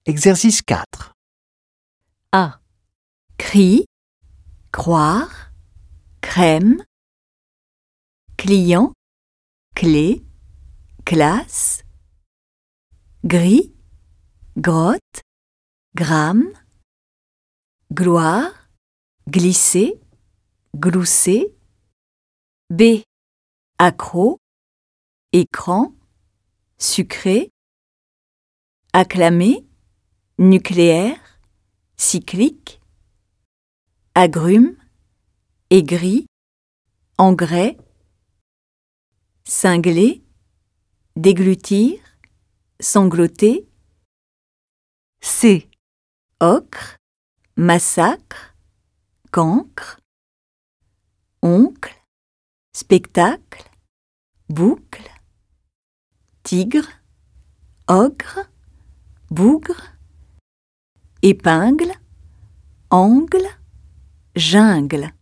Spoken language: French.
Exercice 4. A. Cri, croire, crème, client, clé, classe, gris, grotte, gramme, gloire, glisser, glousser. B. Accro, écran, sucré, acclamer, nucléaire, cyclique, agrumes, aigri, engrais, cingler, déglutir, sangloter. C. Ocre, massacre, cancre, oncle, spectacle, boucle, tigre, ogre, bougre, épingle, angle, jungle.